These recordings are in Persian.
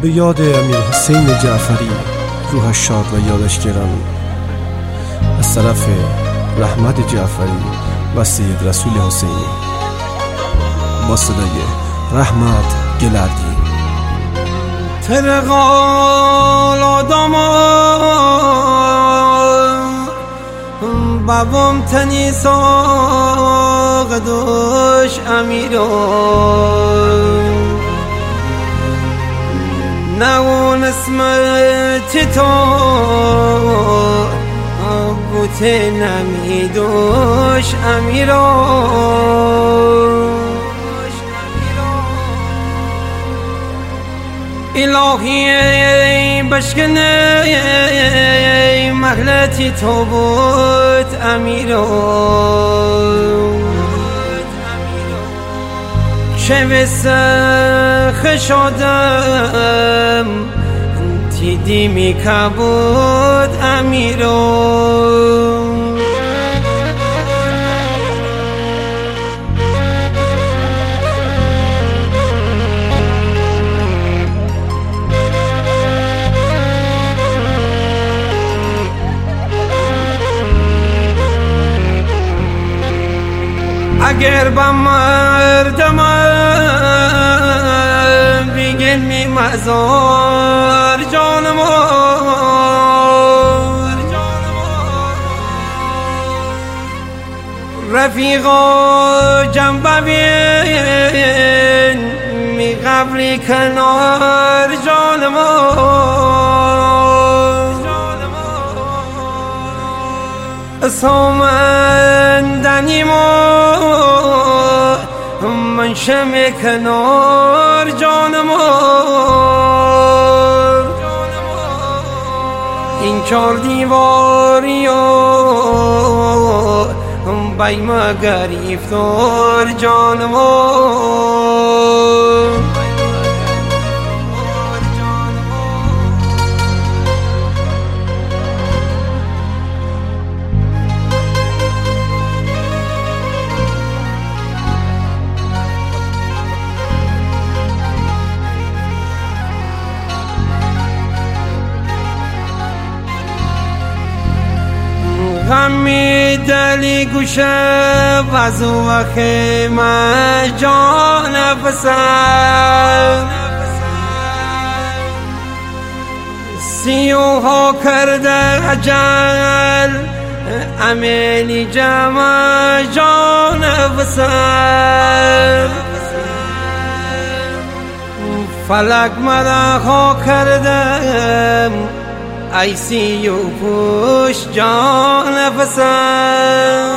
به یاد امیر حسین جعفری، روحش شاد و یادش گرامی. از طرف رحمت جعفری و سید رسول حسینی با صدای رحمت گلردی. ترقال آدم بابام تنی ساق دوش امیرو نون اسمت تو بوت نمیدوش امیرو الهی بشکنه مهلتی تو بود امیرو چه وسخ شدم دیدی می کبود امیرو اگر با مردم بیگل می مزار جانم رفیقا جنبه بین می قبری کنار جانم سامندنی من شم کنار جانم این چار دیواری بای ما گریفتار جانم غمی دلی گوشه وزو و خیمه جان پسر سیوها کرده اجل امیلی جمع جان پسر فلک مدخا کردم ایسی و پوش جان پسر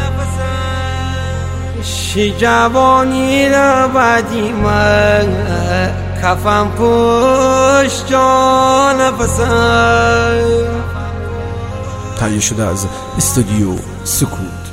شی جوانی را بعدی من کفن پوش جان پسر. تهیه شده از استودیو سکوت.